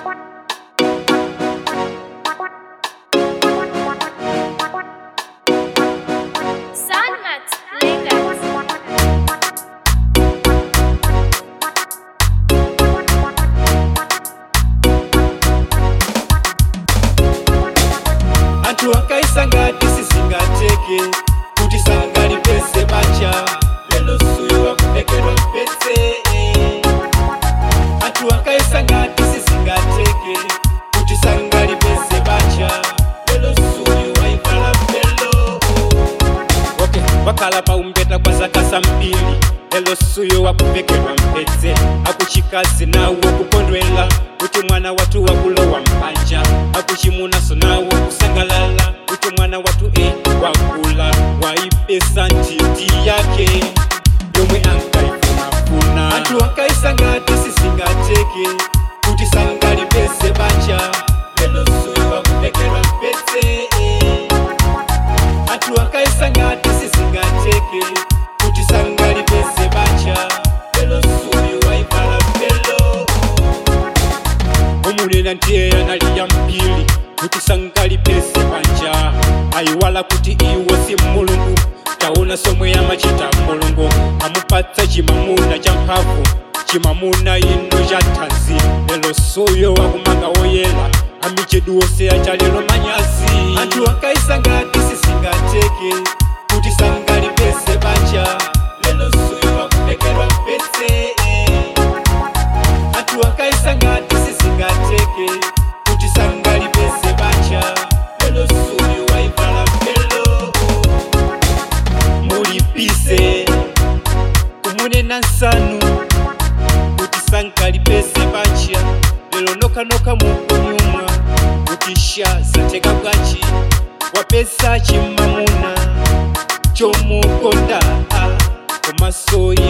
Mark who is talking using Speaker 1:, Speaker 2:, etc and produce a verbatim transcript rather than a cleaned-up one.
Speaker 1: Antu wakaisanga tisisingateke kuti sanga lipese bacha lelo suyo wakupekedwa mpese. Antu wakaisanga tisisingateke kuti sanga lipese bacha lelo suyo waivala mpelo. Okay, wakala pa umbeta kwa zaka sambili lelo suyo wakupekedwa mpese. Akuchikazi nawo kupondwela kuti mwana watu wakulowa mpanja. Akuchimunaso nawo kusangalala kuti mwana watu e wakula waipesa ntiti yake yomwe ankaifunafuna. Antu wakaisanga tisisingateke kuti sanga lipese bacha lelo suyo wakupekedwa mpese. Antu wakaisanga tisisingateke kuti sanga lipese bacha lelo suyo waivala mpelo. Omunena ndiye analiya mpili kuti sanga lipese banja. Aiwala kuti iwo si mulungu, taona somwe amachita mulungu. Amupatsa chimamuna cha mphamvu, chimamuna ino cha thanzi. Lelo suyo wakumanga oyela amichedu ose achalelo manyazi. Antu wakaisanga tisisingateke kuti sanga lipese banja lelo suyo wakupekedwa mpese. Antu wakaisanga tisisingateke kuti sanga lipese bacha lelo suyo waivala mpelo. Mulipise kumunena nsanu kuti sanga lipese bacha lelo noka noka mukunyuma kuti sha zateka bwachi wapesa chimamuna chomukonda komaso